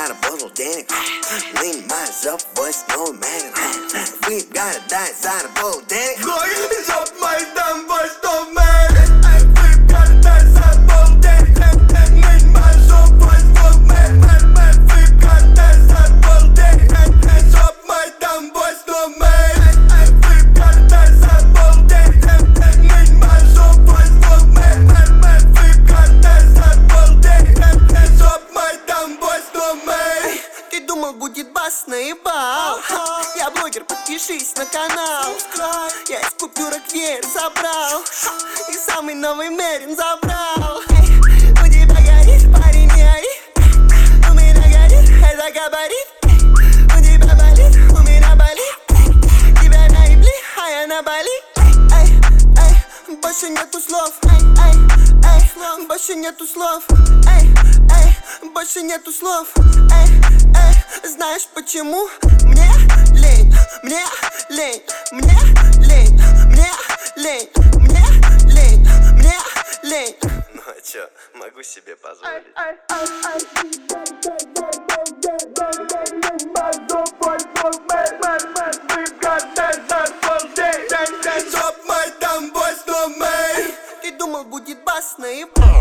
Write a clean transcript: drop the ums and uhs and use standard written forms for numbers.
заработал денег. Нанимаю жоп, вось новый менеджер. Вы города, заработал денег. Жоп мой там, вось новый менеджер. Вы города, заработал денег. Нанимаю жоп, вось новый менеджер. Вы города, заработал денег. Жоп мой там, вось новый менеджер. Вы города, заработал денег. Нанимаю жоп, вось новый менеджер. Вы города, заработал денег. Жоп мой там, вось новый менеджер. Ты думал, будет бас, наебал. Я блогер, подпишись на канал. Я из купюрок веер забрал и самый новый мерин забрал. У тебя горит, парень, не ори. У меня горит, это габарит. У тебя болит, у меня болит. Тебя наебли, а я на Бали. Больше нету слов. Больше нету слов. Больше нету слов. Знаешь почему? Мне лень, мне лень, мне лень, мне лень, мне лень, мне лень. Ну а чё, могу себе позволить. Ты думал, будет бас, наебал.